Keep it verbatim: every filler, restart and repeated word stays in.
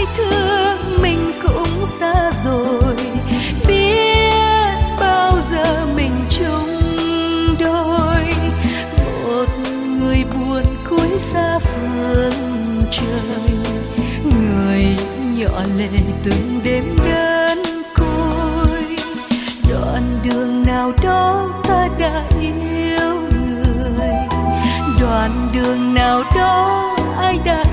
thương mình cũng xa rồi, biết bao giờ mình chung đôi. Một người buồn cuối xa phương trời, người nhỏ lệ từng đêm đơn côi. Đoạn đường nào đó ta đã yêu người, đoạn đường nào đó ai đã